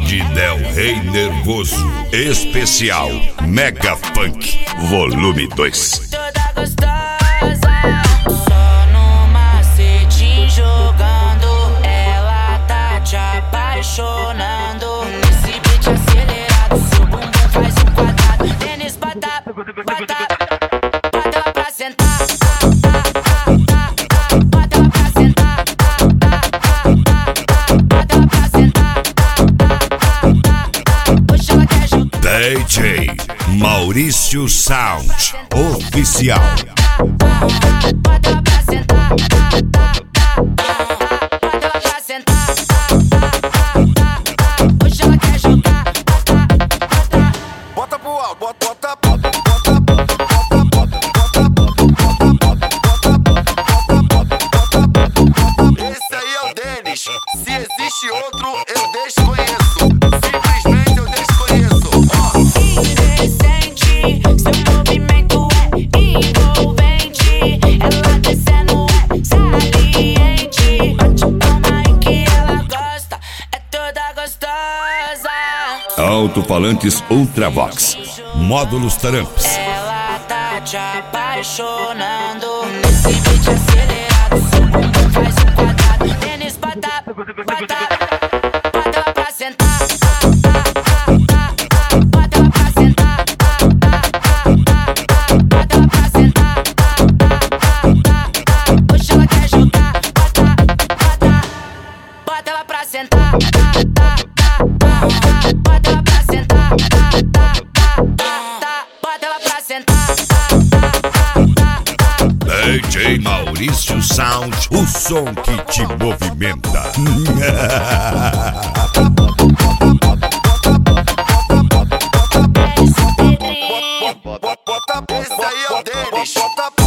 de Del Rey Nervoso, especial Mega Funk, volume 2. Toda gostosa, só no macete jogando, ela tá te apaixonando. Nesse beat acelerado, seu bumbum faz um quadrado. Tênis bata, bota ela pra sentar. Bota ela pra sentar. Bota ela pra sentar. Hoje ela quer jogar. DJ Maurício Sound Oficial. Bota ela pra sentar. Bota ela pra sentar. Hoje ela quer jogar. Bota pro alto, bota. Esse aí é o Denis. Se existe outro, eu desconheço. Simplesmente eu desconheço. Indecente, seu movimento é envolvente. Ela descendo é saliente. Bate palma aí que ela gosta, é toda gostosa. Alto-falantes Ultravox, módulos Tramps. Ela tá te apaixonando. Nesse beat acelerado, seu bumbum faz um quadrado. Tênis bata, bota ela pra sentar. Bota ela pra sentar. Bota ela pra sentar. Hoje ela quer jogar. Bota ela pra sentar. Bota ela pra sentar. Bota ela pra sentar. DJ Maurício Sound, o som que te movimenta. Esse aí é o Denis.